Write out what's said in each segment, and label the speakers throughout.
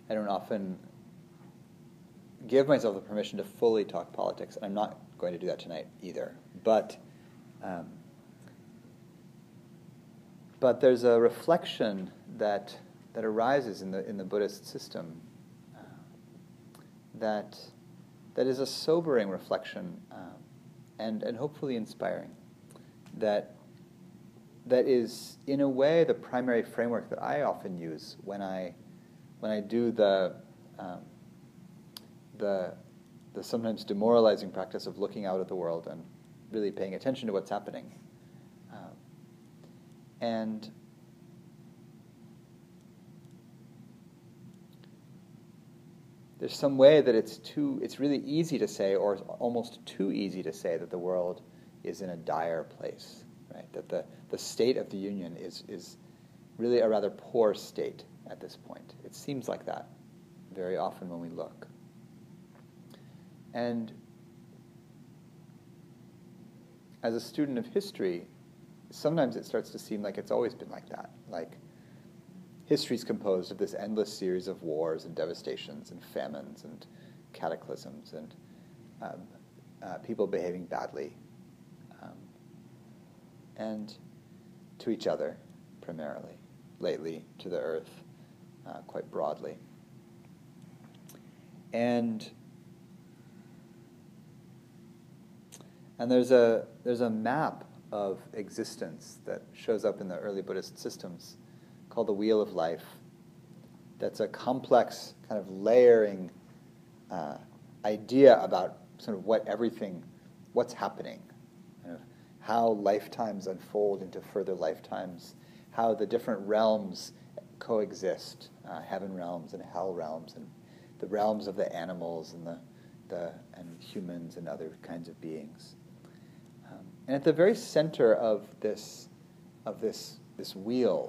Speaker 1: I don't often give myself the permission to fully talk politics. I'm not going to do that tonight either. But there's a reflection that arises in the Buddhist system that is a sobering reflection and hopefully inspiring. That is, in a way, the primary framework that I often use when I do the sometimes demoralizing practice of looking out at the world and really paying attention to what's happening. And there's some way that it's really easy to say, or almost too easy to say, that the world is in a dire place, right? That the state of the union is really a rather poor state at this point. It seems like that very often when we look. And as a student of history, sometimes it starts to seem like it's always been like that. Like, history's composed of this endless series of wars and devastations and famines and cataclysms and people behaving badly, and to each other primarily, lately to the earth quite broadly. And there's a map of existence that shows up in the early Buddhist systems called the Wheel of Life. That's a complex kind of layering idea about sort of what's happening, kind of how lifetimes unfold into further lifetimes, how the different realms coexist, heaven realms and hell realms, and the realms of the animals and and humans and other kinds of beings. And at the very center of this wheel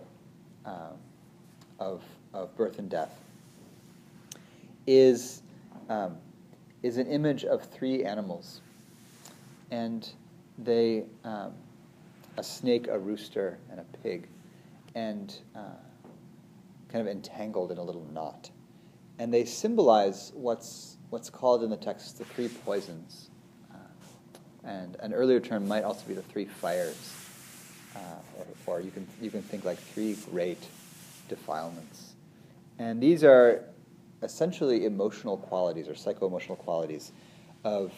Speaker 1: of birth and death is an image of three animals, and they a snake, a rooster, and a pig, and kind of entangled in a little knot, and they symbolize what's called in the text the three poisons. And an earlier term might also be the three fires, or you can think like three great defilements. And these are essentially emotional qualities or psycho-emotional qualities of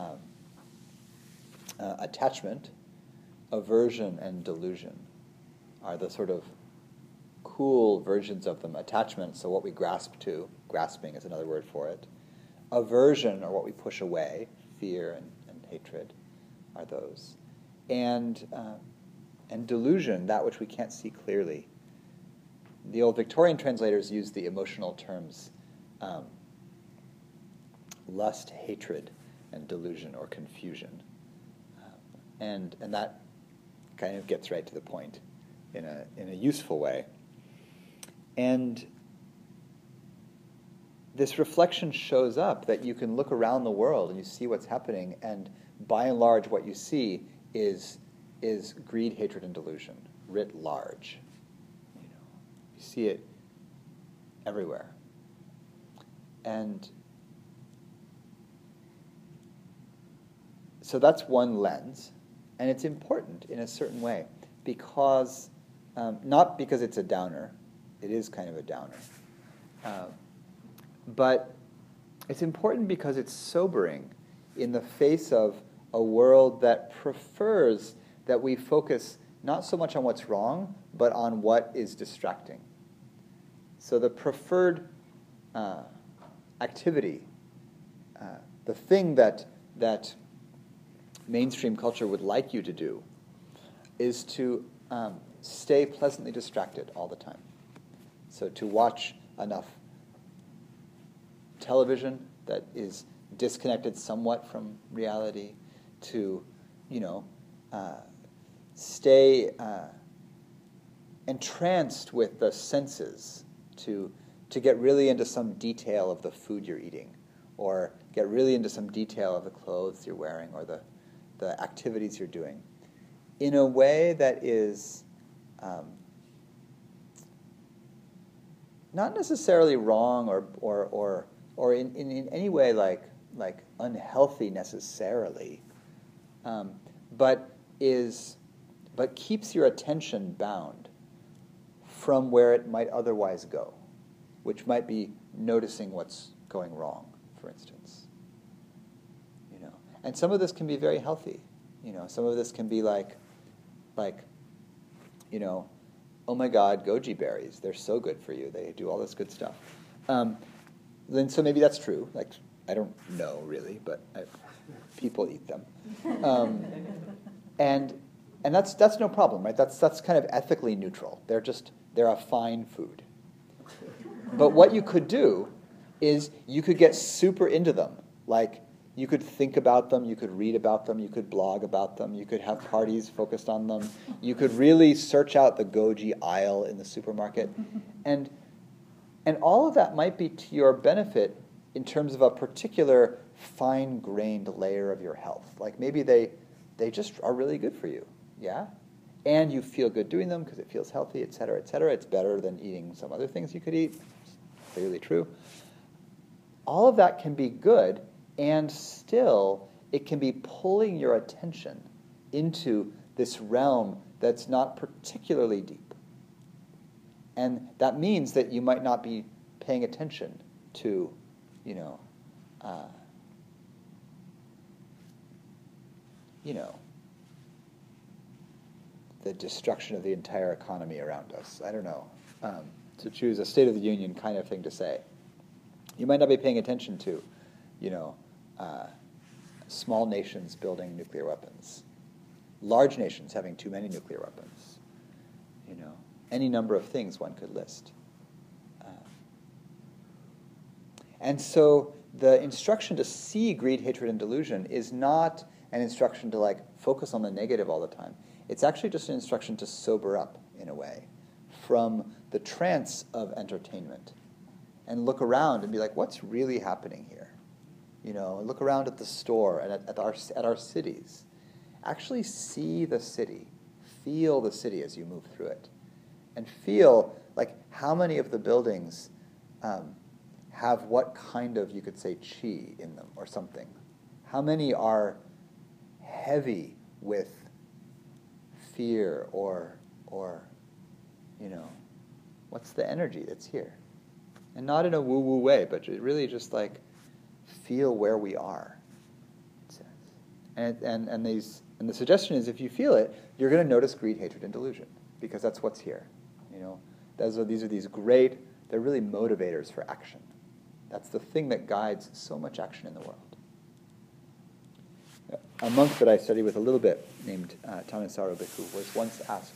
Speaker 1: attachment, aversion, and delusion are the sort of cool versions of them. Attachment, so what we grasp to, grasping is another word for it. Aversion, or what we push away, fear and hatred, are those. And delusion, that which we can't see clearly. The old Victorian translators used the emotional terms lust, hatred, and delusion or confusion. And that kind of gets right to the point in a useful way. And this reflection shows up that you can look around the world and you see what's happening, and by and large what you see is greed, hatred, and delusion writ large. You see it everywhere. And so that's one lens, and it's important in a certain way because, not because it's a downer, it is kind of a downer, but it's important because it's sobering in the face of a world that prefers that we focus not so much on what's wrong, but on what is distracting. So the preferred activity, the thing that mainstream culture would like you to do, is to stay pleasantly distracted all the time. So to watch enough television that is disconnected somewhat from reality, to, stay entranced with the senses, to get really into some detail of the food you're eating, or get really into some detail of the clothes you're wearing, or the activities you're doing, in a way that is not necessarily wrong or in any way like unhealthy necessarily, but keeps your attention bound from where it might otherwise go, which might be noticing what's going wrong, for instance. And some of this can be very healthy. Some of this can be like, oh my God, goji berries, they're so good for you. They do all this good stuff. Then so maybe that's true. Like, I don't know really, but people eat them. And that's no problem, right? That's kind of ethically neutral. They're a fine food. But what you could do is you could get super into them. Like, you could think about them, you could read about them, you could blog about them, you could have parties focused on them. You could really search out the goji aisle in the supermarket. And all of that might be to your benefit in terms of a particular fine-grained layer of your health. Like maybe they just are really good for you, yeah? And you feel good doing them because it feels healthy, et cetera, et cetera. It's better than eating some other things you could eat. It's clearly true. All of that can be good, and still it can be pulling your attention into this realm that's not particularly deep. And that means that you might not be paying attention to, the destruction of the entire economy around us. I don't know. To choose a State of the Union kind of thing to say. You might not be paying attention to, small nations building nuclear weapons, large nations having too many nuclear weapons, any number of things one could list. And so the instruction to see greed, hatred, and delusion is not an instruction to focus on the negative all the time. It's actually just an instruction to sober up in a way from the trance of entertainment and look around and be like, what's really happening here? Look around at the store and at our cities. Actually see the city. Feel the city as you move through it. And feel how many of the buildings have what kind of, you could say, chi in them or something. How many are heavy with fear or what's the energy that's here? And not in a woo-woo way, but really just feel where we are. It says. And the suggestion is if you feel it, you're going to notice greed, hatred, and delusion, because that's what's here. These are these great, they're really motivators for action. That's the thing that guides so much action in the world. A monk that I studied with a little bit, named Thanissaro Bhikkhu, was once asked,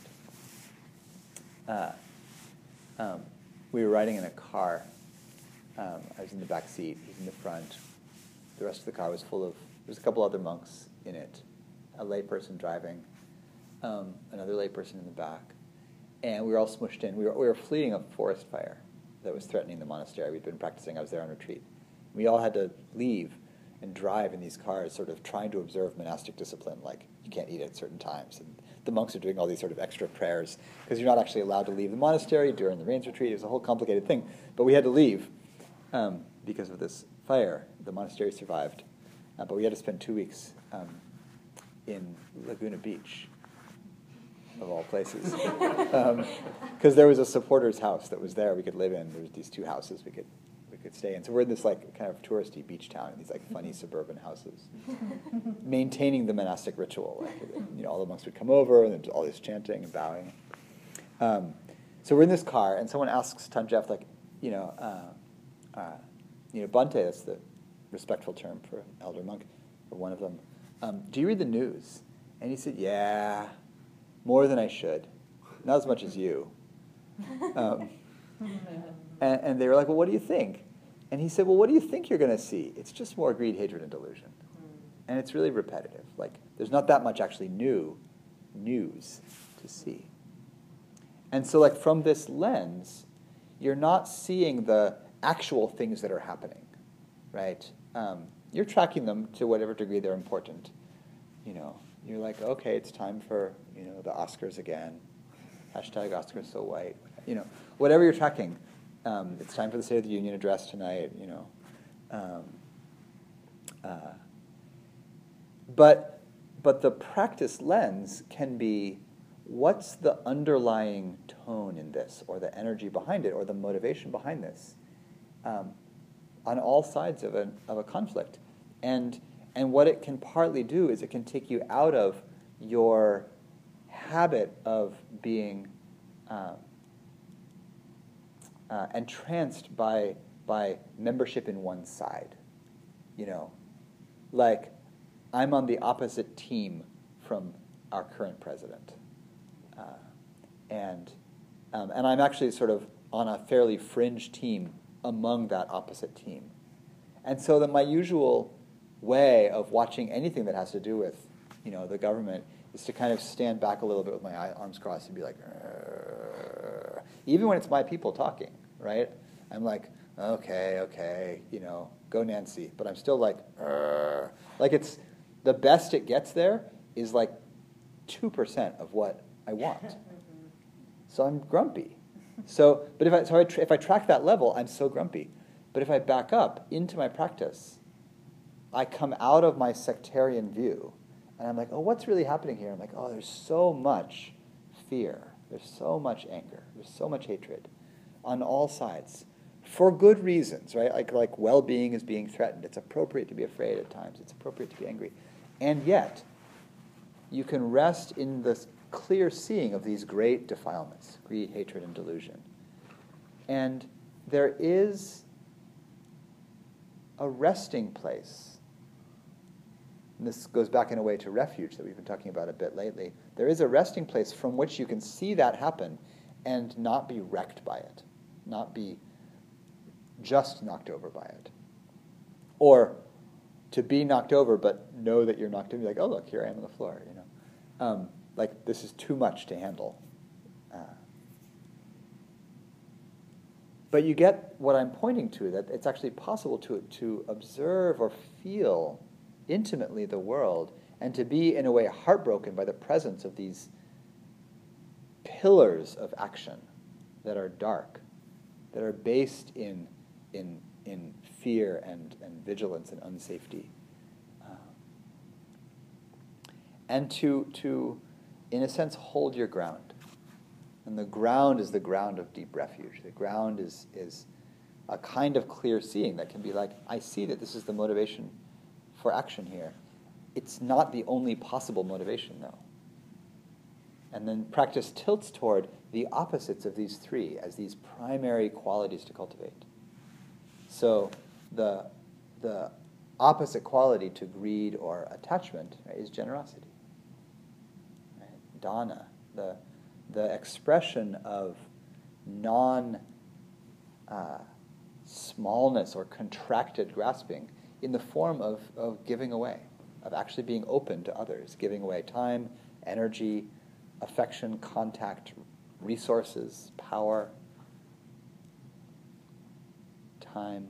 Speaker 1: we were riding in a car. I was in the back seat, he's in the front. The rest of the car was full of, there's a couple other monks in it, a layperson driving, another layperson in the back, and we were all smushed in. We were fleeing a forest fire that was threatening the monastery. We'd been practicing, I was there on retreat. We all had to leave and drive in these cars, sort of trying to observe monastic discipline, like you can't eat at certain times. And the monks are doing all these sort of extra prayers, because you're not actually allowed to leave the monastery during the rains retreat. It was a whole complicated thing. But we had to leave because of this fire. The monastery survived, but we had to spend 2 weeks in Laguna Beach, of all places, because there was a supporter's house that was there we could live in. There was these 2 houses we could stay in. So we're in this kind of touristy beach town in these funny suburban houses, maintaining the monastic ritual. All the monks would come over and there's all this chanting and bowing. So we're in this car and someone asks Tanjef, Bhante, that's the respectful term for an elder monk, or one of them, do you read the news? And he said, yeah, more than I should. Not as much as you. And they were like, well, what do you think? And he said, well, what do you think you're going to see? It's just more greed, hatred, and delusion. And it's really repetitive. There's not that much actually new news to see. And so from this lens, you're not seeing the actual things that are happening, right? You're tracking them to whatever degree they're important. You're like, okay, it's time for, the Oscars again. # Oscars so white. Whatever you're tracking, It's time for the State of the Union address tonight, But the practice lens can be, what's the underlying tone in this, or the energy behind it, or the motivation behind this, on all sides of a conflict, and what it can partly do is it can take you out of your habit of being entranced by membership in one side, like I'm on the opposite team from our current president, and I'm actually sort of on a fairly fringe team among that opposite team, and so that my usual way of watching anything that has to do with the government is to kind of stand back a little bit with my arms crossed and be like, "Rrr." Even when it's my people talking, right? I'm like, okay, go Nancy, but I'm still like, "Rrr." Like it's the best it gets there is like 2% of what I want. So I'm grumpy. But if I track that level, I'm so grumpy. But if I back up into my practice, I come out of my sectarian view, and I'm like, oh, what's really happening here? I'm like, oh, there's so much fear. There's so much anger. There's so much hatred on all sides for good reasons, right? Like well-being is being threatened. It's appropriate to be afraid at times. It's appropriate to be angry. And yet, you can rest in the clear seeing of these great defilements, greed, hatred, and delusion. And there is a resting place. And this goes back in a way to refuge that we've been talking about a bit lately. There is a resting place from which you can see that happen and not be wrecked by it, not be just knocked over by it. Or to be knocked over but know that you're knocked over, like, oh, look, here I am on the floor, like this is too much to handle. But you get what I'm pointing to, that it's actually possible to observe or feel intimately the world, and to be, in a way, heartbroken by the presence of these pillars of action that are dark, that are based in fear and vigilance and unsafety. And to, in a sense, hold your ground. And the ground is the ground of deep refuge. The ground is a kind of clear seeing that can be like, I see that this is the motivation for action here. It's not the only possible motivation, though. And then practice tilts toward the opposites of these three as these primary qualities to cultivate. So the opposite quality to greed or attachment, right, is generosity. Right? Dana, the expression of smallness or contracted grasping in the form of giving away, of actually being open to others, giving away time, energy, affection, contact, resources, power, time.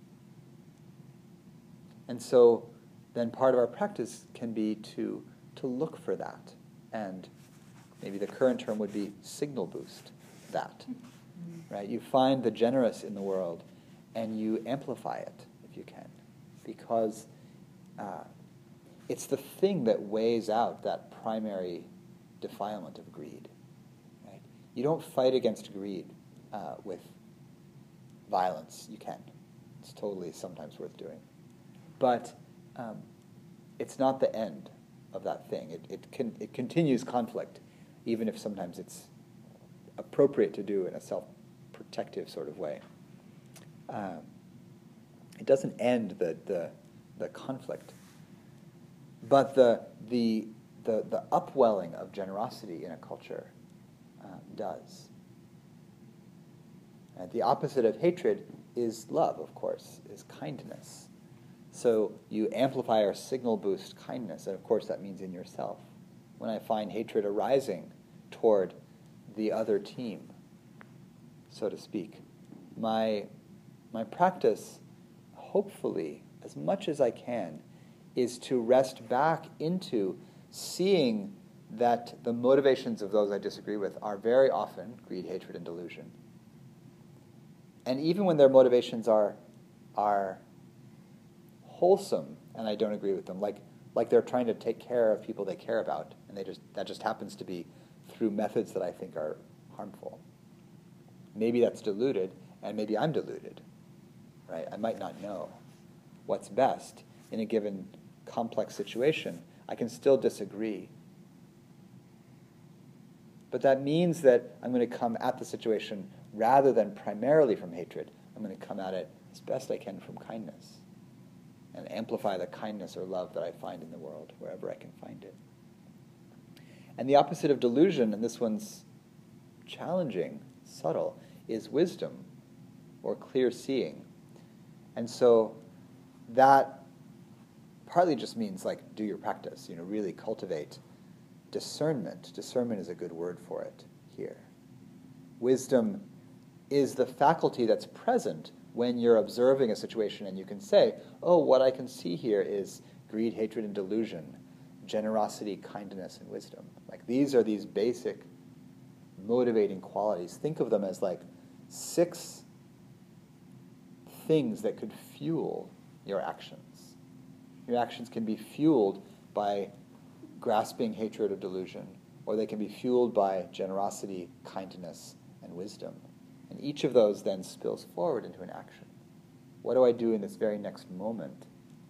Speaker 1: And so then part of our practice can be to look for that. And maybe the current term would be signal boost that. Right? You find the generous in the world and you amplify it if you can. Because it's the thing that weighs out that primary defilement of greed. Right? You don't fight against greed with violence. You can. It's totally sometimes worth doing. But it's not the end of that thing. It continues conflict, even if sometimes it's appropriate to do in a self-protective sort of way. It doesn't end the conflict, but the upwelling of generosity in a culture does. And the opposite of hatred is love, of course, is kindness. So you amplify or signal boost kindness, and of course that means in yourself. When I find hatred arising toward the other team, so to speak, my practice, hopefully, as much as I can, is to rest back into seeing that the motivations of those I disagree with are very often greed, hatred, and delusion. And even when their motivations are wholesome, and I don't agree with them, like they're trying to take care of people they care about, and that just happens to be through methods that I think are harmful. Maybe that's deluded, and maybe I'm deluded, right? I might not know what's best in a given complex situation. I can still disagree. But that means that I'm going to come at the situation rather than primarily from hatred. I'm going to come at it as best I can from kindness and amplify the kindness or love that I find in the world, wherever I can find it. And the opposite of delusion, and this one's challenging, subtle, is wisdom or clear seeing. And so that partly just means like do your practice, really cultivate discernment. Discernment is a good word for it here. Wisdom is the faculty that's present when you're observing a situation and you can say, oh, what I can see here is greed, hatred, and delusion, generosity, kindness, and wisdom. Like these are these basic motivating qualities. Think of them as like 6 things that could fuel your actions. Your actions can be fueled by grasping, hatred, or delusion, or they can be fueled by generosity, kindness, and wisdom. And each of those then spills forward into an action. What do I do in this very next moment?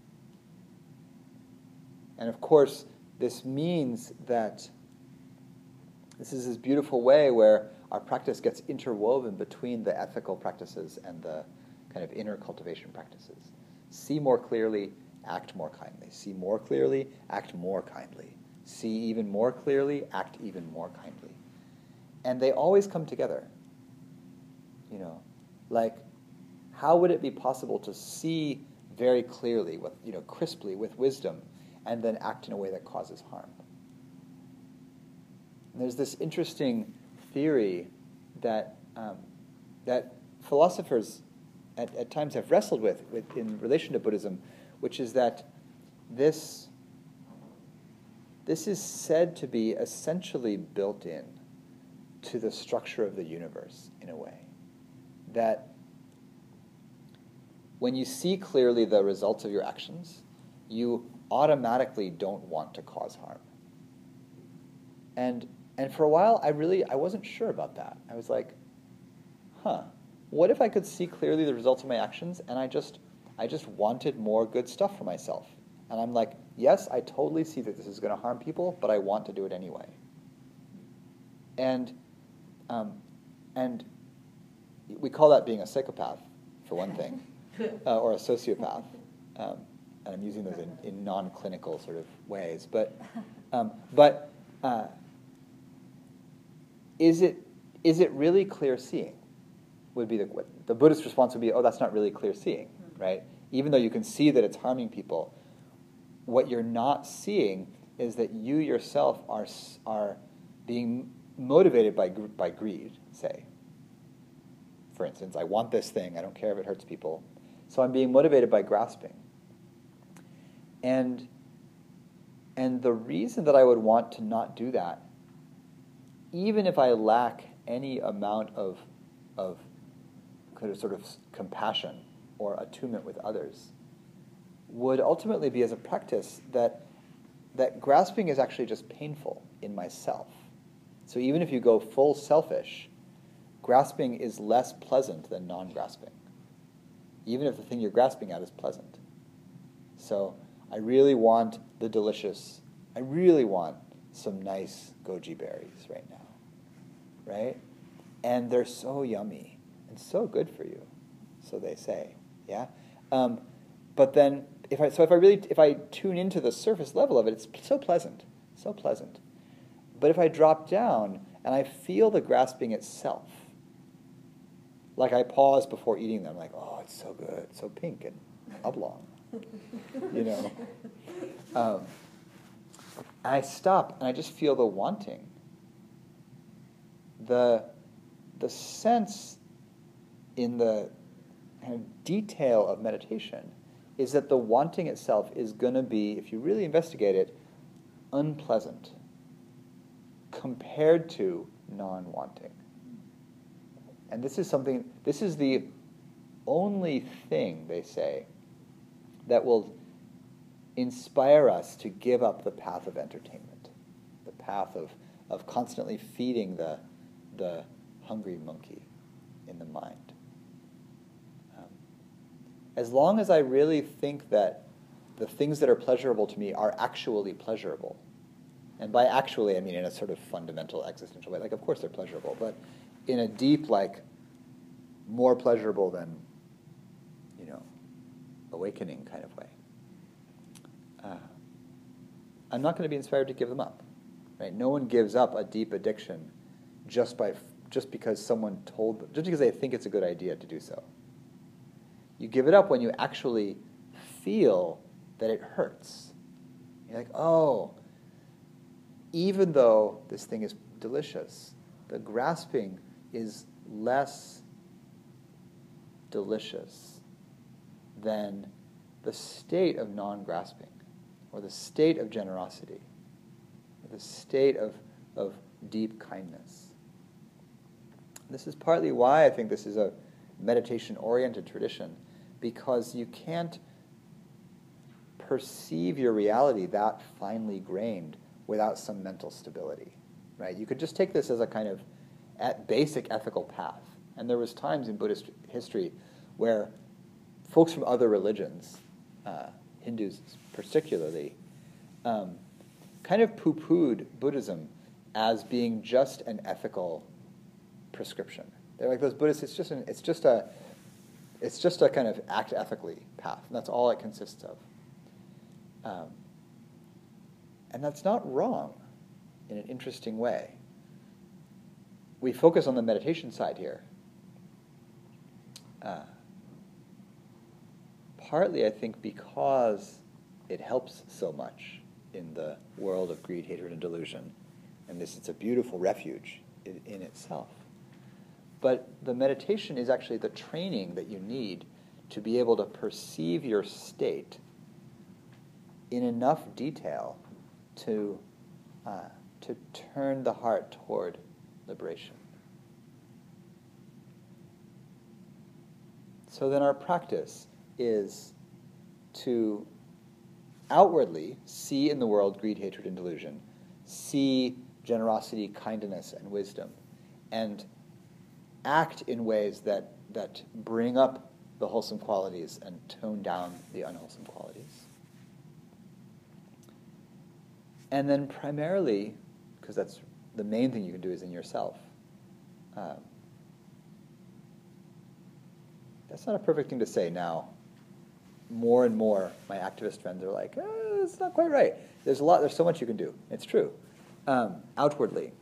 Speaker 1: And of course, this means that this is this beautiful way where our practice gets interwoven between the ethical practices and the kind of inner cultivation practices. See more clearly, act more kindly. See more clearly, act more kindly. See even more clearly, act even more kindly. And they always come together. Like, how would it be possible to see very clearly, crisply, with wisdom, and then act in a way that causes harm? And there's this interesting theory that that philosophers at times have wrestled with in relation to Buddhism, which is that this is said to be essentially built in to the structure of the universe in a way. That when you see clearly the results of your actions, you automatically don't want to cause harm. And for a while, I wasn't sure about that. I was like, what if I could see clearly the results of my actions and I just wanted more good stuff for myself? And I'm like, yes, I totally see that this is going to harm people, but I want to do it anyway. And we call that being a psychopath, for one thing, or a sociopath. And I'm using those in non-clinical sort of ways. But is it really clear seeing? Would be the Buddhist response would be, oh, that's not really clear seeing, right? Even though you can see that it's harming people, what you're not seeing is that you yourself are being motivated by greed, say. For instance, I want this thing, I don't care if it hurts people, so I'm being motivated by grasping. And the reason that I would want to not do that, even if I lack any amount of kind of sort of compassion or attunement with others, would ultimately be as a practice that grasping is actually just painful in myself. So even if you go full selfish, grasping is less pleasant than non-grasping, even if the thing you're grasping at is pleasant. So I really want the delicious, I really want some nice goji berries right now, right? And they're so yummy and so good for you, so they say, yeah? But then, if I tune into the surface level of it, it's so pleasant, so pleasant. But if I drop down and I feel the grasping itself, like I pause before eating them, like, oh, it's so good, so pink and oblong, and I stop and I just feel the wanting. The sense in the kind of detail of meditation is that the wanting itself is going to be, if you really investigate it, unpleasant compared to non-wanting. And this is the only thing, they say, that will inspire us to give up the path of entertainment, the path of constantly feeding the hungry monkey in the mind. As long as I really think that the things that are pleasurable to me are actually pleasurable, and by actually I mean in a sort of fundamental existential way, like of course they're pleasurable, but in a deep, like, more pleasurable than, awakening kind of way, I'm not going to be inspired to give them up. Right? No one gives up a deep addiction just because someone told them, just because they think it's a good idea to do so. You give it up when you actually feel that it hurts. You're like, oh, even though this thing is delicious, the grasping is less delicious than the state of non-grasping, or the state of generosity, or the state of deep kindness. This is partly why I think this is a meditation-oriented tradition, because you can't perceive your reality that finely grained without some mental stability, right? You could just take this as a kind of basic ethical path. And there was times in Buddhist history where folks from other religions, Hindus particularly, kind of poo-pooed Buddhism as being just an ethical prescription. They're like, those Buddhists, it's just a kind of act ethically path, and that's all it consists of. And that's not wrong in an interesting way. We focus on the meditation side here. Partly, I think, because it helps so much in the world of greed, hatred, and delusion. And it's a beautiful refuge in itself. But the meditation is actually the training that you need to be able to perceive your state in enough detail to turn the heart toward liberation. So then our practice is to outwardly see in the world greed, hatred, and delusion, see generosity, kindness, and wisdom, and act in ways that bring up the wholesome qualities and tone down the unwholesome qualities. And then primarily, because that's the main thing you can do is in yourself, that's not a perfect thing to say now. More and more, my activist friends are like, it's not quite right. There's so much you can do. It's true. Outwardly.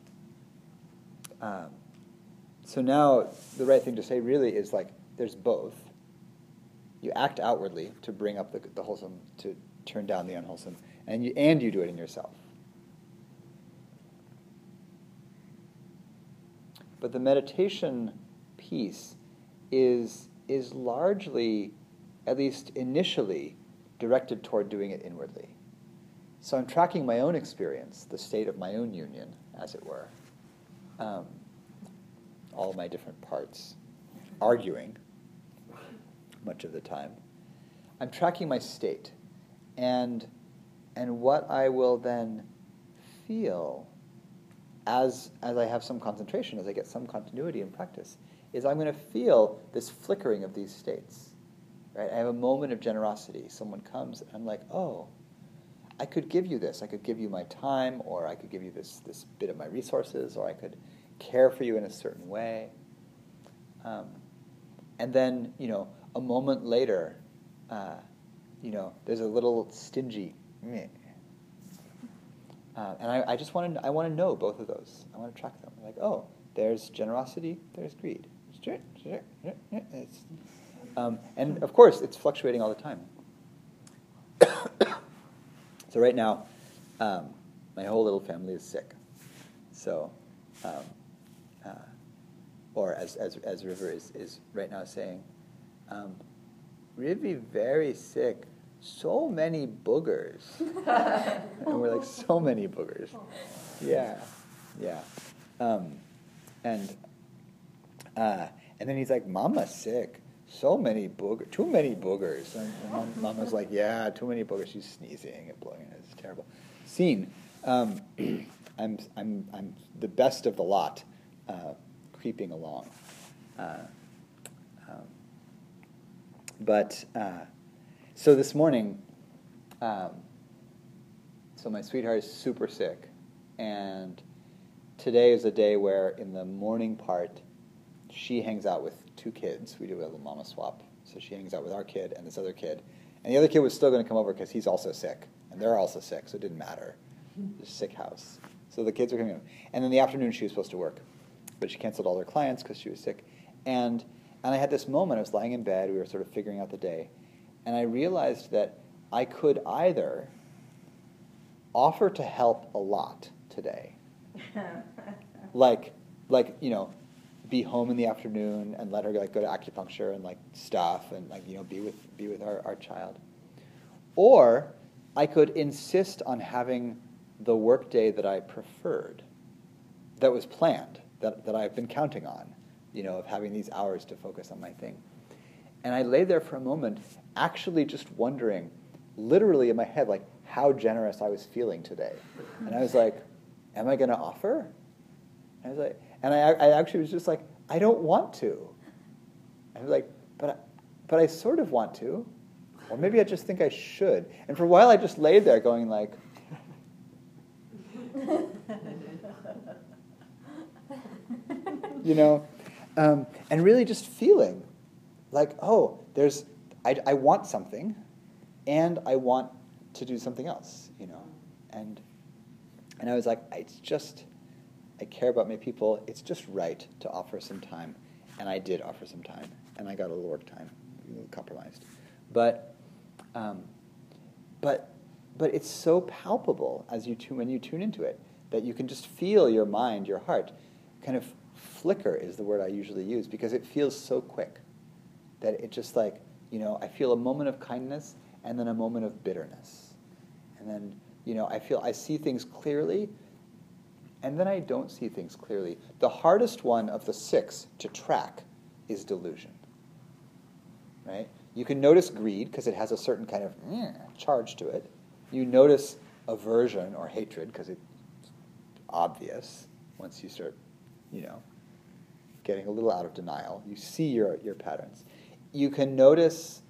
Speaker 1: So now, the right thing to say really is like, there's both. You act outwardly to bring up the wholesome, to turn down the unwholesome, and you do it in yourself. But the meditation piece is largely, at least initially, directed toward doing it inwardly. So I'm tracking my own experience, the state of my own union, as it were. All my different parts, arguing much of the time. I'm tracking my state, and what I will then feel as I have some concentration, as I get some continuity in practice, is I'm going to feel this flickering of these states. Right? I have a moment of generosity. Someone comes, and I'm like, oh, I could give you this. I could give you my time, or I could give you this bit of my resources, or I could care for you in a certain way. And then, a moment later, there's a little stingy meh. And I want to know both of those. I want to track them. Like, oh, there's generosity, there's greed. And of course, it's fluctuating all the time. So right now, my whole little family is sick. So, or as River is right now saying, really very sick. So many boogers. And we're like, so many boogers. Yeah. And then he's like, Mama's sick. too many boogers. And Mom was like, yeah, too many boogers. She's sneezing and blowing it. It's terrible. Scene. I'm the best of the lot, creeping along. So this morning, so my sweetheart is super sick, and today is a day where in the morning part, she hangs out with two kids. We do a little mama swap. So she hangs out with our kid and this other kid. And the other kid was still going to come over because he's also sick. And they're also sick, so it didn't matter. It's a sick house. So the kids are coming over. And in the afternoon, she was supposed to work. But she canceled all her clients because she was sick. And I had this moment. I was lying in bed. We were sort of figuring out the day. And I realized that I could either offer to help a lot today. like, be home in the afternoon and let her go to acupuncture and stuff and be with our child. Or I could insist on having the work day that I preferred, that was planned, that I've been counting on, of having these hours to focus on my thing. And I lay there for a moment, actually just wondering, literally in my head, how generous I was feeling today. And I was like, am I going to offer? I was like, and I actually was just like, I don't want to. I was like, but I sort of want to. Or maybe I just think I should. And for a while I just lay there going and really just feeling I want something, and I want to do something else, And I was like, I care about my people. It's just right to offer some time. And I did offer some time. And I got a little work time, a little compromised. But it's so palpable when you tune into it, that you can just feel your mind, your heart, kind of flicker is the word I usually use, because it feels so quick that it just I feel a moment of kindness and then a moment of bitterness. And then, I see things clearly, and then I don't see things clearly. The hardest one of the 6 to track is delusion. Right? You can notice greed because it has a certain kind of charge to it. You notice aversion or hatred because it's obvious once you start, getting a little out of denial. You see your patterns. You can notice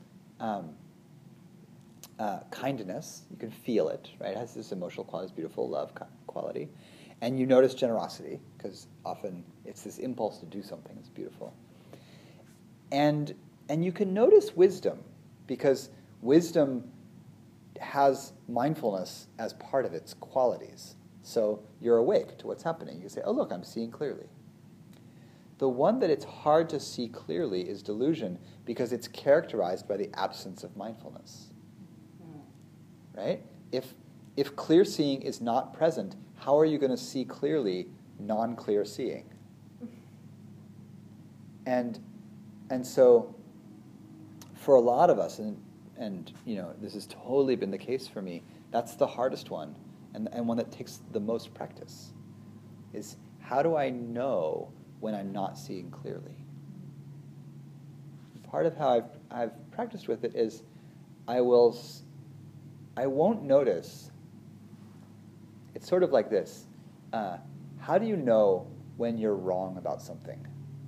Speaker 1: kindness. You can feel it, right? It has this emotional quality, this beautiful love quality. And you notice generosity, because often it's this impulse to do something that's beautiful. And you can notice wisdom, because wisdom has mindfulness as part of its qualities. So you're awake to what's happening. You can say, oh, look, I'm seeing clearly. The one that it's hard to see clearly is delusion, because it's characterized by the absence of mindfulness. Right? If clear seeing is not present, how are you going to see clearly non-clear seeing? And so, for a lot of us, and this has totally been the case for me, that's the hardest one, and one that takes the most practice, is how do I know when I'm not seeing clearly? Part of how I've practiced with it is I won't notice. It's sort of like this. How do you know when you're wrong about something?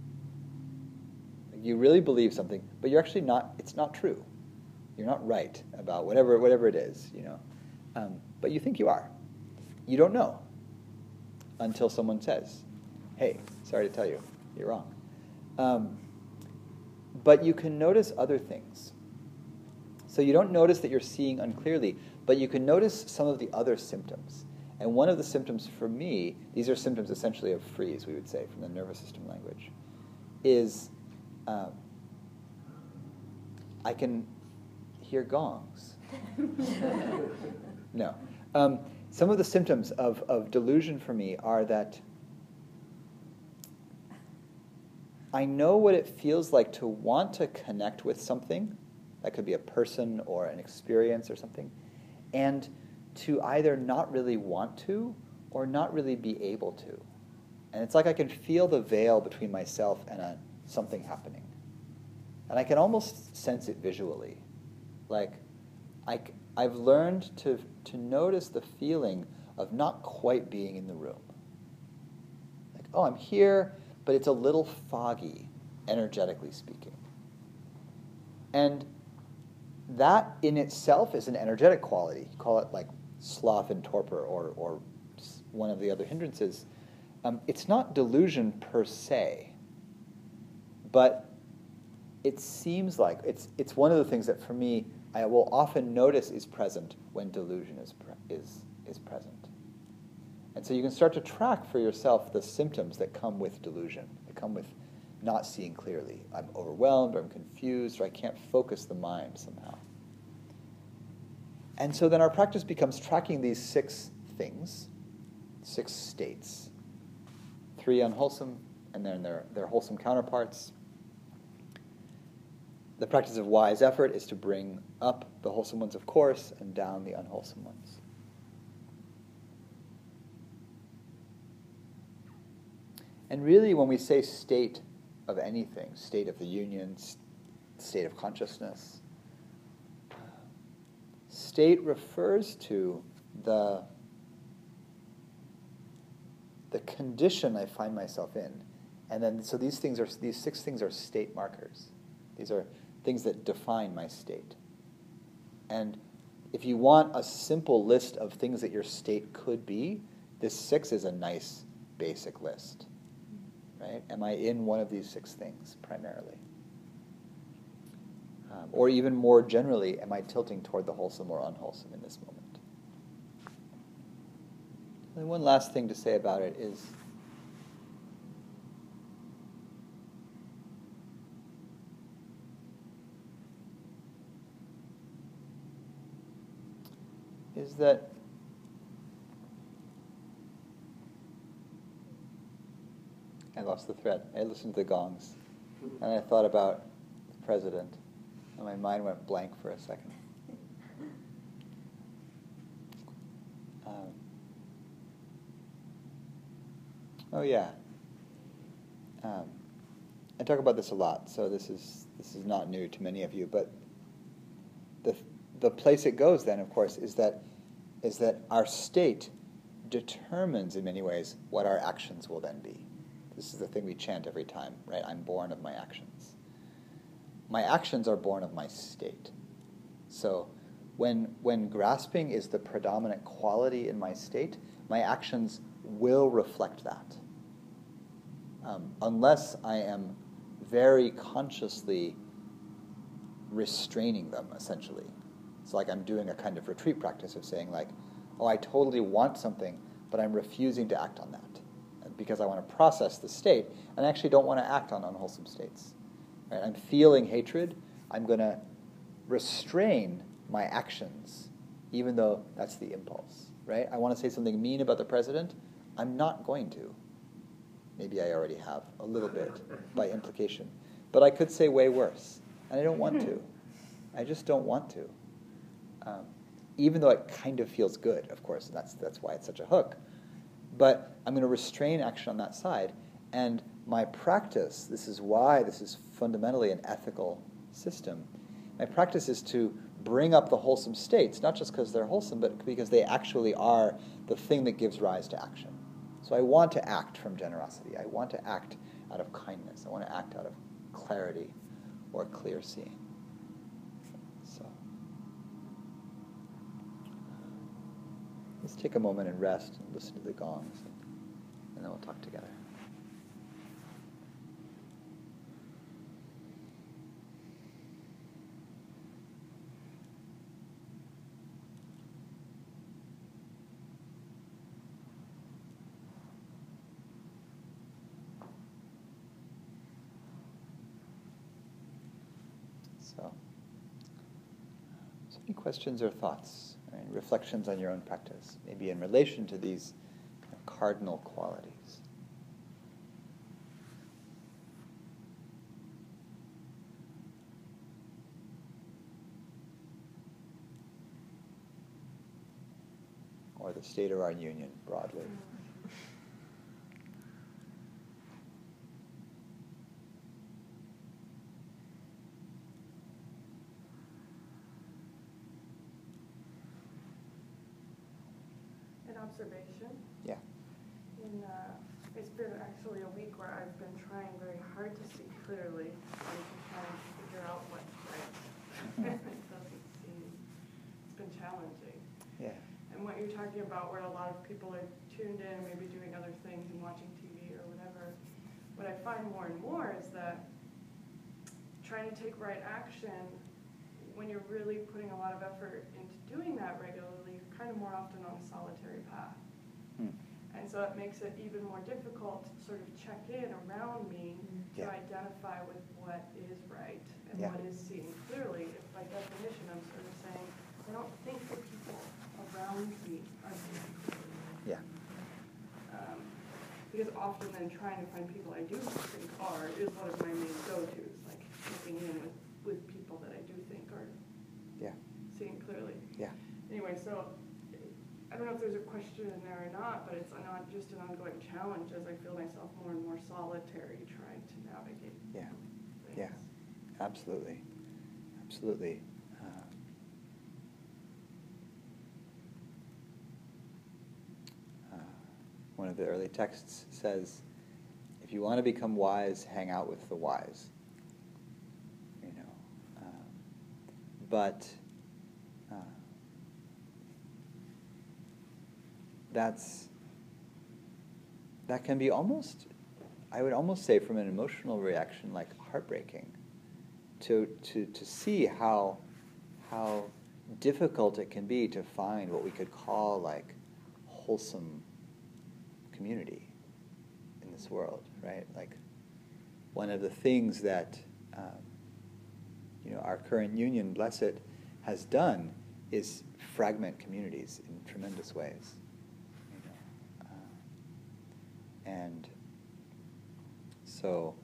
Speaker 1: You really believe something, but you're actually not. It's not true. You're not right about whatever it is, but you think you are. You don't know until someone says, "Hey, sorry to tell you, you're wrong." But you can notice other things. So you don't notice that you're seeing unclearly, but you can notice some of the other symptoms. And one of the symptoms for me, these are symptoms essentially of freeze, we would say, from the nervous system language, is I can hear gongs. No. Some of the symptoms of delusion for me are that I know what it feels like to want to connect with something. That could be a person or an experience or something. And to either not really want to or not really be able to. And it's like I can feel the veil between myself and something happening. And I can almost sense it visually. Like, I've learned to notice the feeling of not quite being in the room. Like, oh, I'm here, but it's a little foggy, energetically speaking. And that in itself is an energetic quality. You call it like sloth and torpor or one of the other hindrances. It's not delusion per se, but it seems like it's one of the things that for me I will often notice is present when delusion is present. And so you can start to track for yourself the symptoms that come with delusion, that come with not seeing clearly. I'm overwhelmed, or I'm confused, or I can't focus the mind somehow. And so then our practice becomes tracking these 6 things, 6 states. 3 unwholesome, and then their wholesome counterparts. The practice of wise effort is to bring up the wholesome ones, of course, and down the unwholesome ones. And really, when we say state of anything, state of the union, state of consciousness, state refers to the condition I find myself in. And then, so these 6 things are state markers. These are things that define my state. And if you want a simple list of things that your state could be, this 6 is a nice basic list. Right? Am I in one of these 6 things primarily? Or even more generally, am I tilting toward the wholesome or unwholesome in this moment? And one last thing to say about it is that I lost the thread. I listened to the gongs, and I thought about the president, and my mind went blank for a second. Oh yeah. I talk about this a lot, so this is not new to many of you. But the place it goes then, of course, is that our state determines in many ways what our actions will then be. This is the thing we chant every time, right? I'm born of my actions. My actions are born of my state. So when grasping is the predominant quality in my state, my actions will reflect that. Unless I am very consciously restraining them, essentially. It's like I'm doing a kind of retreat practice of saying like, oh, I totally want something, but I'm refusing to act on that because I want to process the state, and I actually don't want to act on unwholesome states. Right? I'm feeling hatred. I'm going to restrain my actions, even though that's the impulse. Right? I want to say something mean about the president. I'm not going to. Maybe I already have a little bit by implication, but I could say way worse, and I don't want to. I just don't want to. Even though it kind of feels good, of course, and that's why it's such a hook. But I'm going to restrain action on that side. And my practice, this is why this is fundamentally an ethical system. My practice is to bring up the wholesome states, not just because they're wholesome, but because they actually are the thing that gives rise to action. So I want to act from generosity. I want to act out of kindness. I want to act out of clarity or clear seeing. So let's take a moment and rest and listen to the gongs, and then we'll talk together. So any questions or thoughts, reflections on your own practice, maybe in relation to these kind of cardinal qualities? Or the state of our union broadly.
Speaker 2: observation.
Speaker 1: Yeah.
Speaker 2: It's been actually a week where I've been trying very hard to see clearly and to try and figure out what's right. It doesn't seem, it's been challenging.
Speaker 1: Yeah.
Speaker 2: And what you're talking about, where a lot of people are tuned in, maybe doing other things and watching TV or whatever, what I find more and more is that trying to take right action, when you're really putting a lot of effort into doing that regularly, you're kind of more often on a solitary path. And so it makes it even more difficult to sort of check in around me to identify with what is right and what is seeing clearly. If by definition I'm sort of saying, I don't think the people around me are seeing clearly.
Speaker 1: Yeah.
Speaker 2: Because often then trying to find people I do think are is one of my main go-tos, like checking in with people that I do think are seeing clearly.
Speaker 1: Yeah.
Speaker 2: Anyway, so I don't know if there's a question in there or not, but it's not just an ongoing challenge as I feel myself more and more solitary trying to navigate things.
Speaker 1: Yeah, absolutely. Absolutely. One of the early texts says, if you want to become wise, hang out with the wise. You know, but that can be almost, I would almost say from an emotional reaction, like heartbreaking, to see how difficult it can be to find what we could call like wholesome community in this world, right? Like one of the things that our current union, Blessed, has done is fragment communities in tremendous ways. And so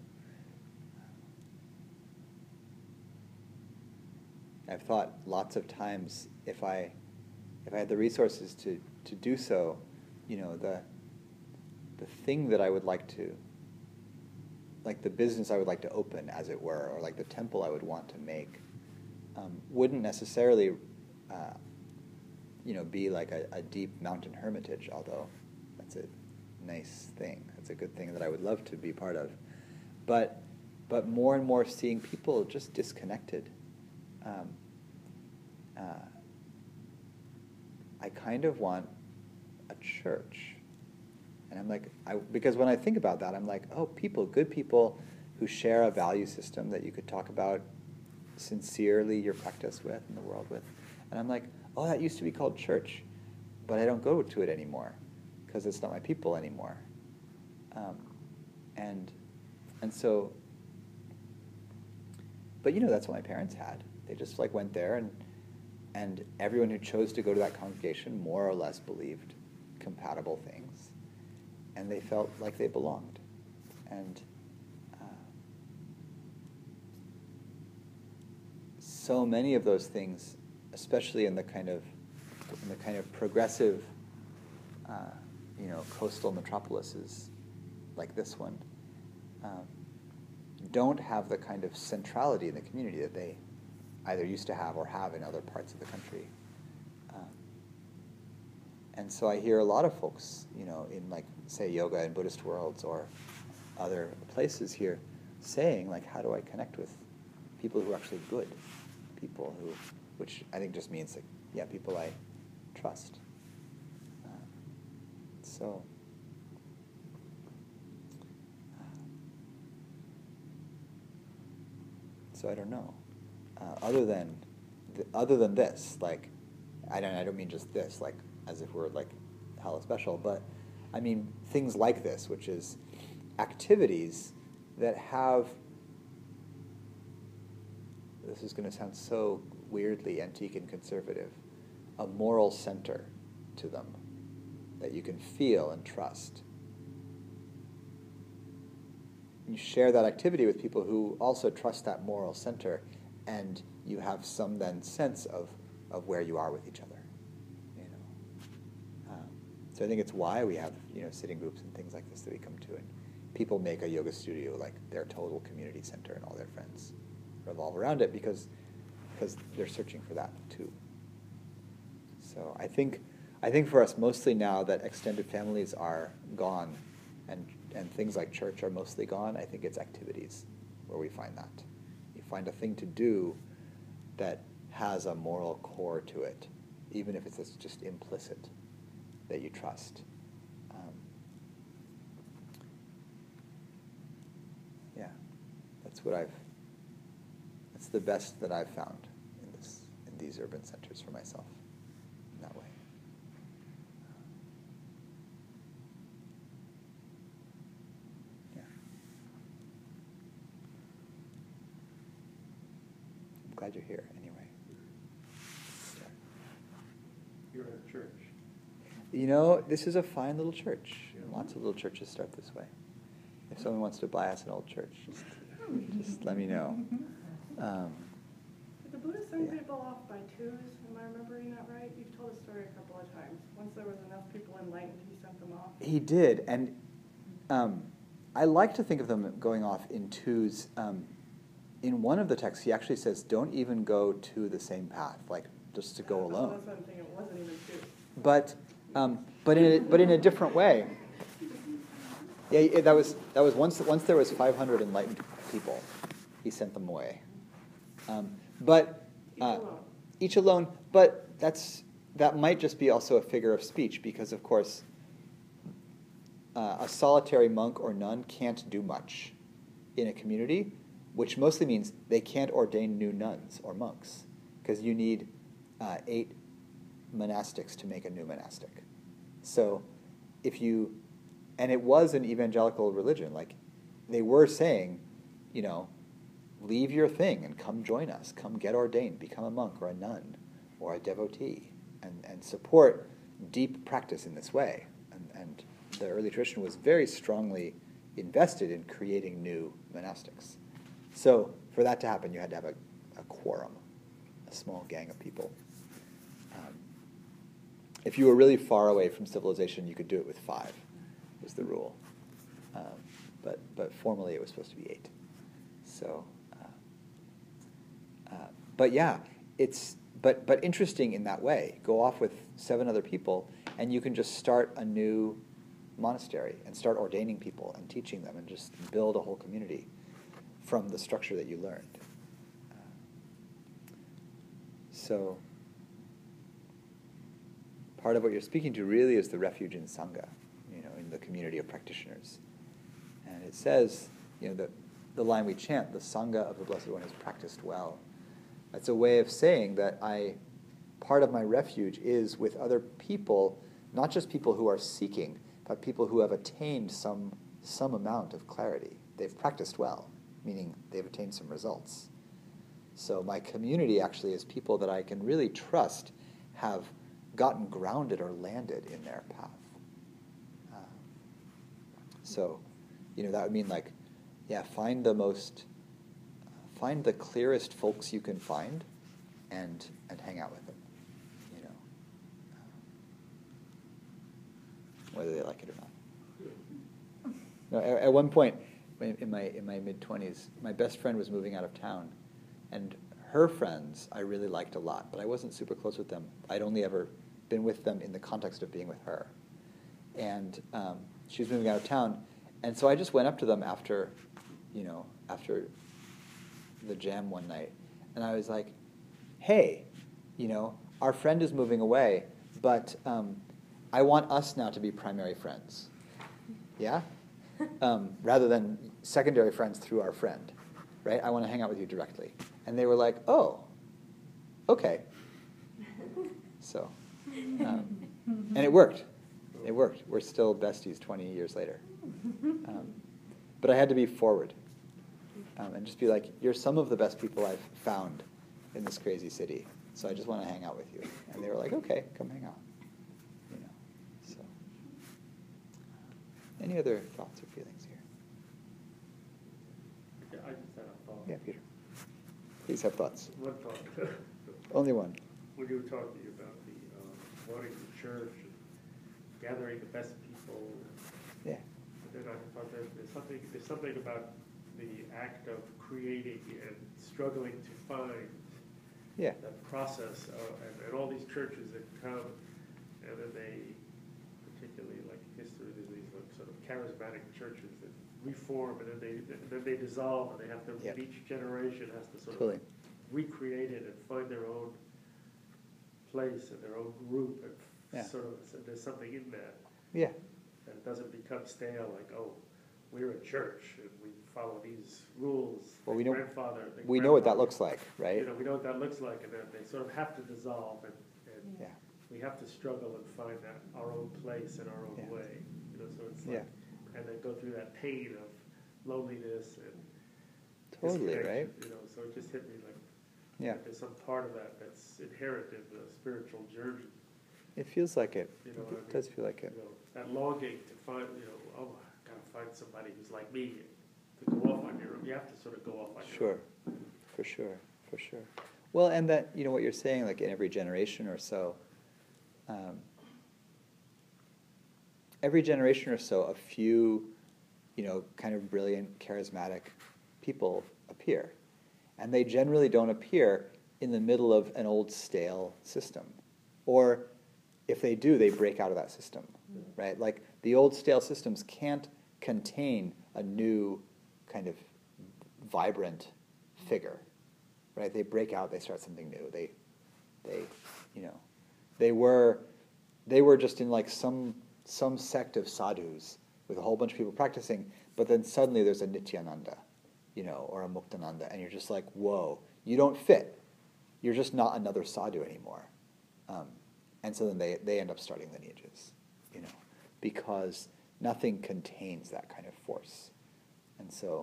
Speaker 1: I've thought lots of times if I had the resources to do so, the thing that I would like to, like the business I would like to open, as it were, or like the temple I would want to make, wouldn't necessarily be like a deep mountain hermitage, although that's a nice thing. It's a good thing that I would love to be part of. But more and more seeing people just disconnected. I kind of want a church. And I'm like, because when I think about that, I'm like, oh, good people who share a value system that you could talk about sincerely your practice with and the world with. And I'm like, oh, that used to be called church, but I don't go to it anymore because it's not my people anymore. And so, but that's what my parents had. They just like went there, and everyone who chose to go to that congregation more or less believed compatible things, and they felt like they belonged. And so many of those things, especially in the kind of progressive, coastal metropolises like this one, don't have the kind of centrality in the community that they either used to have or have in other parts of the country. And so I hear a lot of folks, in like, say, yoga and Buddhist worlds or other places here saying, like, how do I connect with people who are actually good? People who, which I think just means, like, people I trust. So I don't know. Other than this, like, I don't mean just this, like, as if we're like hella special, but I mean things like this, which is activities that have. This is going to sound so weirdly antique and conservative, a moral center to them that you can feel and trust. You share that activity with people who also trust that moral center, and you have some then sense of where you are with each other. So I think it's why we have sitting groups and things like this that we come to, and people make a yoga studio like their total community center, and all their friends revolve around it because they're searching for that too. So I think I think for us, mostly now that extended families are gone and things like church are mostly gone, I think it's activities where we find that. You find a thing to do that has a moral core to it, even if it's just implicit, that you trust. Yeah, that's the best that I've found in these urban centers for myself, in that way. Yeah. I'm glad you're here anyway.
Speaker 3: You're in a church.
Speaker 1: You know, this is a fine little church. Lots of little churches start this way. If someone wants to buy us an old church, just let me know.
Speaker 2: Did the Buddha send people off by twos? Am I remembering that right? You've told the story a couple of times. Once there was enough people enlightened, he sent them off.
Speaker 1: He did, and I like to think of them going off in twos. In one of the texts, he actually says, "Don't even go to the same path, like just to go alone."
Speaker 2: That's what I'm thinking. It wasn't even twos.
Speaker 1: But in a different way. Yeah, that was once there was 500 enlightened people, he sent them away. Each alone. But that might just be also a figure of speech, because of course a solitary monk or nun can't do much in a community, which mostly means they can't ordain new nuns or monks, because you need 8 monastics to make a new monastic. So and it was an evangelical religion, like they were saying, leave your thing and come join us, come get ordained, become a monk or a nun or a devotee, and support deep practice in this way. And the early tradition was very strongly invested in creating new monastics. So for that to happen, you had to have a quorum, a small gang of people. If you were really far away from civilization, you could do it with 5, was the rule. But formally it was supposed to be 8. So, but yeah, but interesting in that way. Go off with 7 other people, and you can just start a new monastery and start ordaining people and teaching them and just build a whole community from the structure that you learned. So part of what you're speaking to really is the refuge in Sangha, in the community of practitioners. And it says, the line we chant, the Sangha of the Blessed One is practiced well. That's a way of saying that part of my refuge is with other people, not just people who are seeking, but people who have attained some amount of clarity. They've practiced well, meaning they've attained some results. So my community actually is people that I can really trust have gotten grounded or landed in their path. So, that would mean find the clearest folks you can find, and hang out with them, whether they like it or not. No, at one point, in my mid-20s, my best friend was moving out of town, and her friends I really liked a lot, but I wasn't super close with them. I'd only ever been with them in the context of being with her. And she was moving out of town, and so I just went up to them after the jam one night, and I was like, hey, our friend is moving away, but I want us now to be primary friends. Yeah? Rather than secondary friends through our friend, right? I want to hang out with you directly. And they were like, oh, okay. So, and it worked. It worked. We're still besties 20 years later. But I had to be forward and just be like, you're some of the best people I've found in this crazy city, so I just want to hang out with you. And they were like, okay, come hang out. So, any other thoughts or feelings here?
Speaker 3: Yeah, I just had a thought.
Speaker 1: Yeah, Peter. Please have thoughts.
Speaker 3: One thought.
Speaker 1: Only one.
Speaker 3: When you were talking about the wanting the church, and gathering the best people.
Speaker 1: Yeah.
Speaker 3: But then I thought there's something about the act of creating and struggling to find that process, and all these churches that come and then they, particularly like history, there's these like sort of charismatic churches that reform, and then they dissolve, and they have to,
Speaker 1: Yep.
Speaker 3: each generation has to sort
Speaker 1: Totally.
Speaker 3: of recreate it and find their own place and their own group, and
Speaker 1: Yeah.
Speaker 3: sort of, so there's something in that.
Speaker 1: Yeah.
Speaker 3: And it doesn't become stale, like, oh, we're a church and we follow these rules.
Speaker 1: Well,
Speaker 3: the
Speaker 1: we know-
Speaker 3: grandfather, the
Speaker 1: We know what that
Speaker 3: grandfather,
Speaker 1: looks like, right?
Speaker 3: You know, we know what that looks like, and then they sort of have to dissolve, and
Speaker 1: Yeah.
Speaker 3: we have to struggle and find that our own place and our own
Speaker 1: Yeah.
Speaker 3: way. You know, so it's
Speaker 1: Yeah.
Speaker 3: like, and then go through that pain of loneliness and
Speaker 1: Totally,
Speaker 3: disconnection,
Speaker 1: right?
Speaker 3: You know, so it just hit me like,
Speaker 1: Yeah.
Speaker 3: like there's some part of that that's inherent in the spiritual journey.
Speaker 1: It feels like it.
Speaker 3: You know what I
Speaker 1: It
Speaker 3: mean?
Speaker 1: does feel like it.
Speaker 3: You know, that longing to find, you know, oh, I gotta find somebody who's like me, to go off on your own. You have to sort of go off on your
Speaker 1: Sure. For sure. For sure. Well, and that, you know, what you're saying, like in every generation or so, every generation or so, a few, you know, kind of brilliant, charismatic people appear. And they generally don't appear in the middle of an old, stale system. Or if they do, they break out of that system, right? Like the old, stale systems can't contain a new kind of vibrant figure, right? They break out, they start something new. They, you know, they were just in like some sect of sadhus with a whole bunch of people practicing, but then suddenly there's a Nityananda, you know, or a Muktananda, and you're just like, whoa, you don't fit. You're just not another sadhu anymore. And so then they end up starting lineages, you know, because nothing contains that kind of force. And so,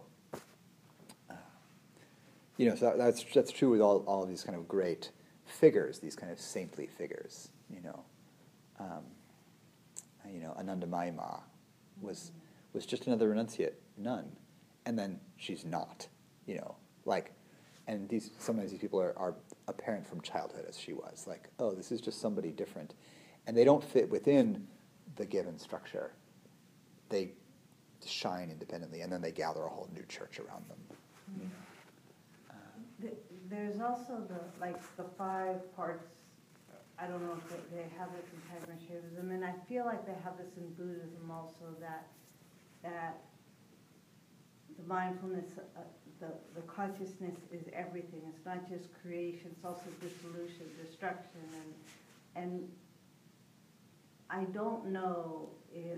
Speaker 1: you know, so that's true with all of these kind of great figures, these kind of saintly figures, you know. Anandamayi Ma was just another renunciate nun, and then she's not, you know, like, and sometimes these people are apparent from childhood as she was, like, oh, this is just somebody different, and they don't fit within the given structure. They shine independently, and then they gather a whole new church around them. You know?
Speaker 4: There's also the 5 parts. I don't know if they have this in Tibetan Shaivism, and I feel like they have this in Buddhism also, that the mindfulness, the consciousness is everything. It's not just creation; it's also dissolution, destruction, and I don't know if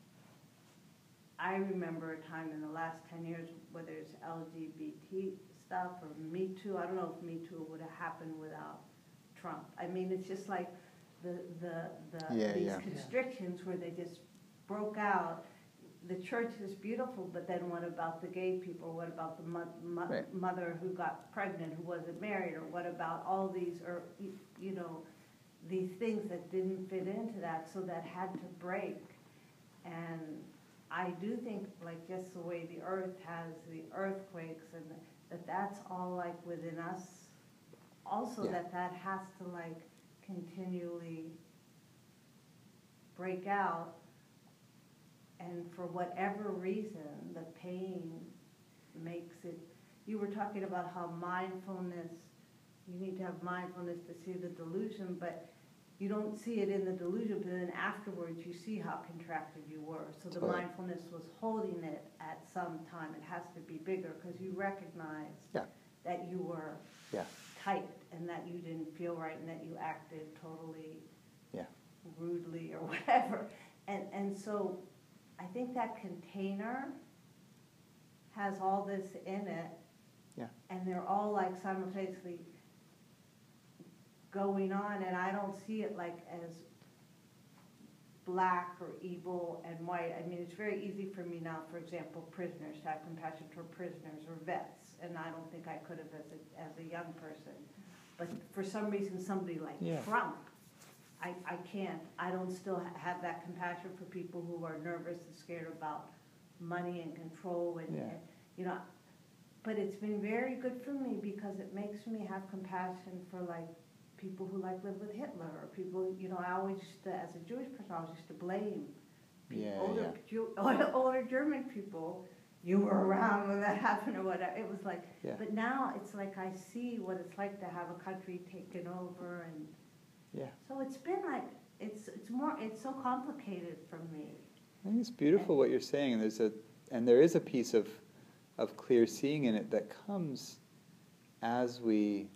Speaker 4: I remember a time in the last 10 years, whether it's LGBT stuff or Me Too. I don't know if Me Too would have happened without Trump. I mean, it's just like these constrictions where they just broke out. The church is beautiful, but then what about the gay people? What about the mother who got pregnant who wasn't married? Or what about all these, or you know, these things that didn't fit into that, so that had to break. And I do think, like, just the way the earth has the earthquakes, and that's all like within us. Also, that has to like continually break out, and for whatever reason, the pain makes it. You were talking about how mindfulness, you need to have mindfulness to see the delusion, but you don't see it in the delusion, but then afterwards you see how contracted you were. So the mindfulness was holding it at some time. It has to be bigger because you recognized that you were tight and that you didn't feel right and that you acted totally rudely or whatever. And so I think that container has all this in it, and they're all like simultaneously going on, and I don't see it like as black or evil and white. I mean, it's very easy for me now, for example, prisoners, to have compassion for prisoners or vets, and I don't think I could have as a young person. But for some reason, somebody like Trump, I can't. I don't still have that compassion for people who are nervous and scared about money and control, and you know. But it's been very good for me because it makes me have compassion for like people who like live with Hitler, or people, you know, I always used to, as a Jewish person, I always used to blame older German people. You were around when that happened or whatever. It was like, but now it's like I see what it's like to have a country taken over, and so it's been like it's so complicated for me.
Speaker 1: I think it's beautiful what you're saying, and there is a piece of clear seeing in it that comes as we,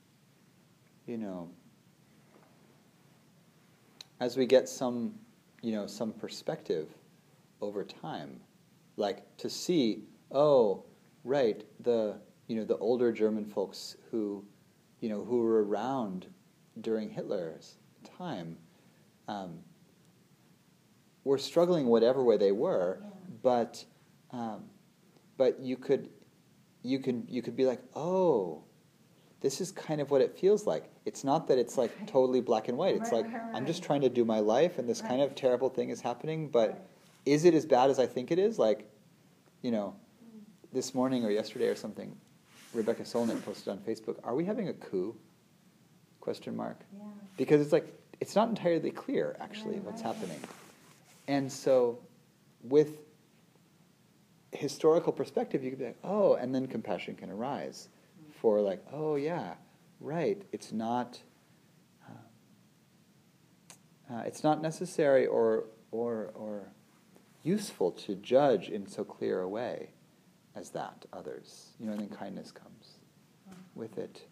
Speaker 1: as we get some perspective over time, like to see, oh, right, the older German folks who were around during Hitler's time, were struggling whatever way they were, but you could be like, oh, this is kind of what it feels like. It's not that it's like totally black and white. It's I'm just trying to do my life, and this kind of terrible thing is happening, but is it as bad as I think it is? Like, this morning or yesterday or something, Rebecca Solnit posted on Facebook, "Are we having a coup?" ? Yeah. Because it's like, it's not entirely clear, actually, what's happening. And so, with historical perspective, you could be like, oh, and then compassion can arise for like, oh yeah, right, it's not necessary or useful to judge in so clear a way as that others, and then kindness comes with it.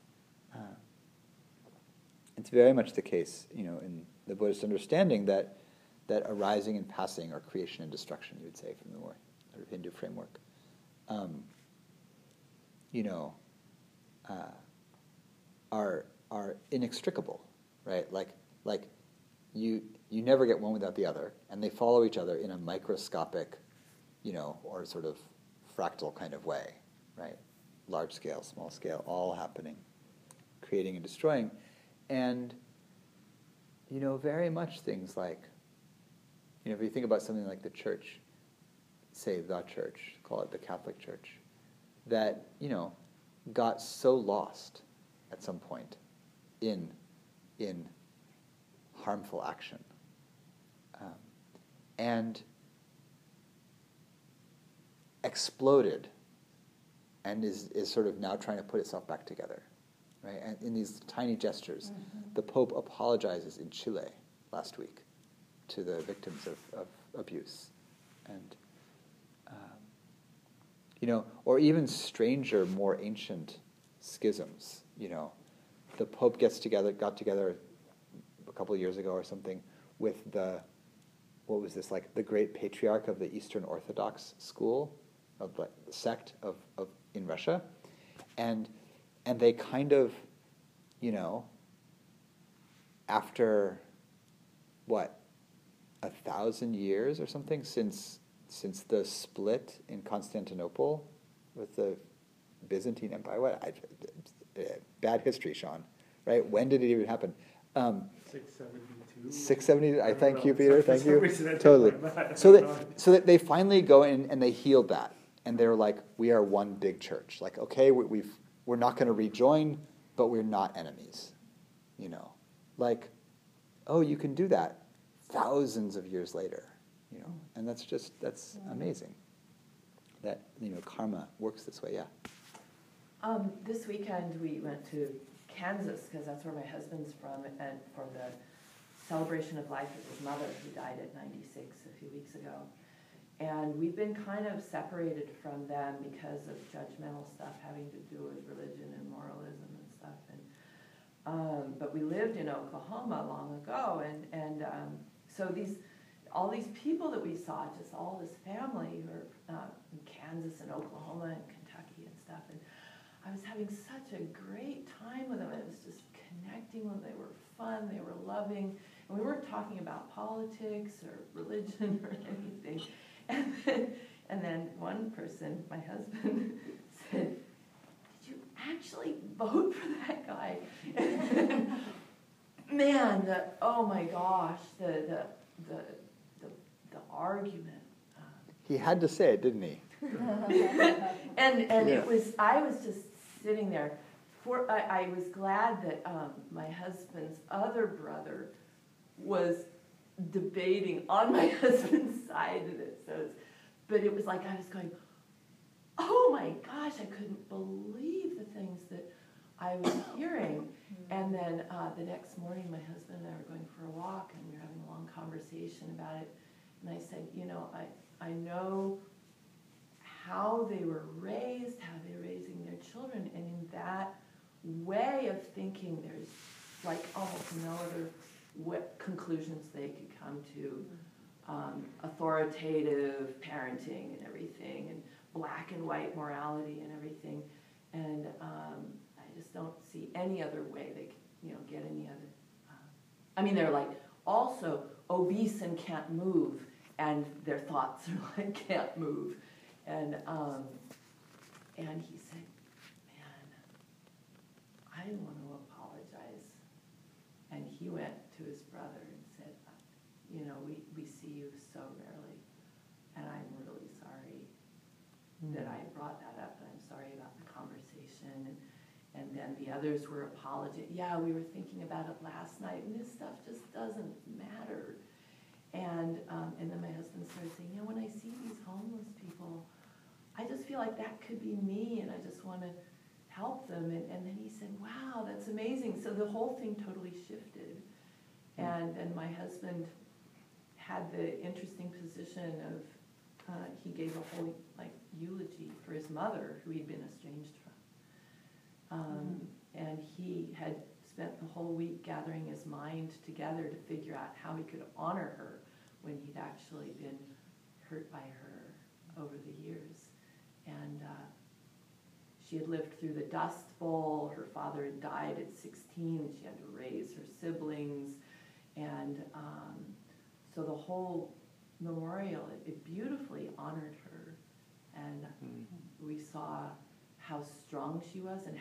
Speaker 1: It's very much the case, in the Buddhist understanding that arising and passing are creation and destruction, you would say, from the more sort of Hindu framework, are inextricable, right? Like you never get one without the other, and they follow each other in a microscopic, or sort of fractal kind of way, right? Large scale, small scale, all happening, creating and destroying. And, very much things like, if you think about something like the church, say the church, call it the Catholic Church, that, got so lost at some point in harmful action. And exploded and is sort of now trying to put itself back together. Right? And in these tiny gestures, the Pope apologizes in Chile last week to the victims of abuse, and or even stranger, more ancient schisms. The Pope got together a couple of years ago or something with the great patriarch of the Eastern Orthodox school, of the sect of in Russia, and they kind of, after, 1,000 years or something since the split in Constantinople with the Byzantine Empire. Bad history, Sean. Right? When did it even happen?
Speaker 3: 672.
Speaker 1: 670. I thank you, Peter. Thank you. Totally. So that they finally go in and they healed that, and they're like, we are one big church. Like, okay, we're not going to rejoin, but we're not enemies. Like, oh, you can do that thousands of years later. And that's amazing. That karma works this way. Yeah.
Speaker 5: This weekend we went to Kansas because that's where my husband's from, and for the celebration of life of his mother, who died at 96 a few weeks ago. And we've been kind of separated from them because of judgmental stuff having to do with religion and moralism and stuff. But we lived in Oklahoma long ago, and so all these people that we saw, just all this family who are in Kansas and Oklahoma and Kentucky and stuff, and I was having such a great time with them. I was just connecting with them. They were fun, they were loving, and we weren't talking about politics or religion or anything. And then one person, my husband, said, "Did you actually vote for that guy?" Man, oh my gosh, the argument.
Speaker 1: He had to say it, didn't he?
Speaker 5: and yeah. I was just sitting there. I was glad that my husband's other brother was debating on my husband's side of it. But it was like I was going, oh my gosh, I couldn't believe the things that I was hearing. And then the next morning, my husband and I were going for a walk, and we were having a long conversation about it. And I said, I know how they were raised, how they're raising their children, and in that way of thinking, there's like almost no other conclusions they could come to. Authoritative parenting and everything, and black and white morality and everything. And I just don't see any other way they could, get any other. They're like also obese and can't move, and their thoughts are like can't move. And he said, man, I want to apologize. And he went to his brother and said, we see you so rarely, and I'm really sorry that I brought that up, and I'm sorry about the conversation. And then the others were apologetic. Yeah, we were thinking about it last night, and this stuff just doesn't matter. And then my husband started saying, when I see these homeless people, I just feel like that could be me, and I just want to help them. And then he said, wow, that's amazing. So the whole thing totally shifted. And then my husband had the interesting position of, he gave a whole eulogy for his mother, who he'd been estranged from. And he had spent the whole week gathering his mind together to figure out how he could honor her when he'd actually been hurt by her over the years. And she had lived through the Dust Bowl. Her father had died at 16, and she had to raise her siblings. And so the whole memorial, it beautifully honored her. And we saw how strong she was and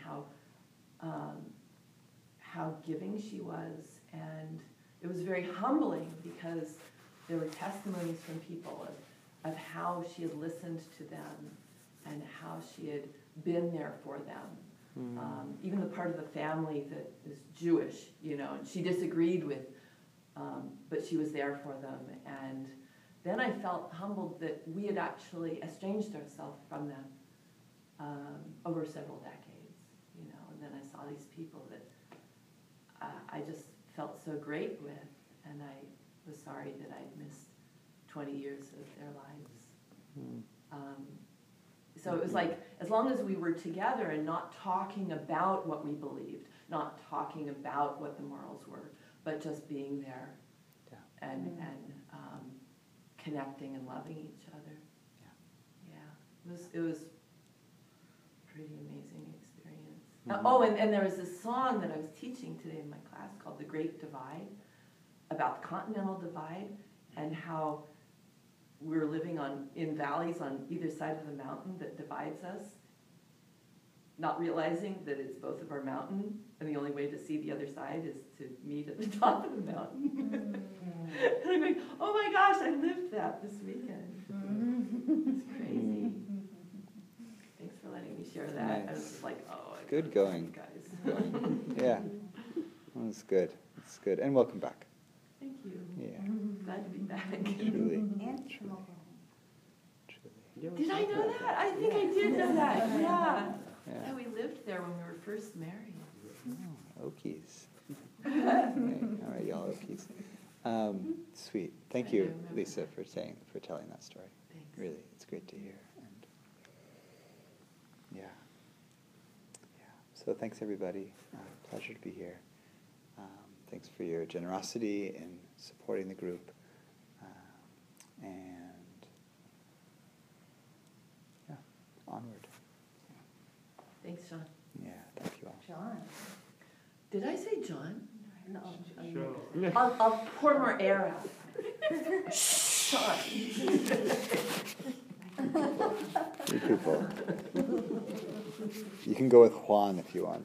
Speaker 5: how giving she was. And it was very humbling because there were testimonies from people of how she had listened to them and how she had been there for them. Even the part of the family that is Jewish, and she disagreed with, but she was there for them. And then I felt humbled that we had actually estranged ourselves from them over several decades, and then I saw these people that I just felt so great with, and I was sorry that I'd missed 20 years of their lives. So it was like, as long as we were together and not talking about what we believed, not talking about what the morals were, but just being there and connecting and loving each other. It was a pretty amazing experience. And there was this song that I was teaching today in my class called The Great Divide, about the Continental Divide and how we're living in valleys on either side of the mountain that divides us, not realizing that it's both of our mountain, and the only way to see the other side is to meet at the top of the mountain. And I'm going, oh my gosh, I lived that this weekend. It's crazy. Thanks for letting me share that.
Speaker 1: Nice.
Speaker 5: I was just like,
Speaker 1: Good going.
Speaker 5: Guys.
Speaker 1: Good going. Yeah, that's good. That's good. And welcome back.
Speaker 5: Thank you.
Speaker 1: Yeah.
Speaker 5: Glad to be back.
Speaker 1: Truly.
Speaker 4: And tomorrow.
Speaker 5: Did I know that? I think I did know that. Yeah.
Speaker 1: Yeah.
Speaker 5: We lived there when we were first married.
Speaker 1: Oh, Okies. All right, y'all Okies. Sweet. Thank you, Lisa, for telling that story.
Speaker 5: Thanks.
Speaker 1: Really, it's great to hear. And yeah. So thanks, everybody. Pleasure to be here. Thanks for your generosity in supporting the group. And onward.
Speaker 5: Thanks, Sean.
Speaker 1: Yeah, thank you all.
Speaker 4: John.
Speaker 5: Did I say John?
Speaker 4: No.
Speaker 3: Sure.
Speaker 5: I'll pour more air out. Sean.
Speaker 1: You people. You can go with Juan if you want.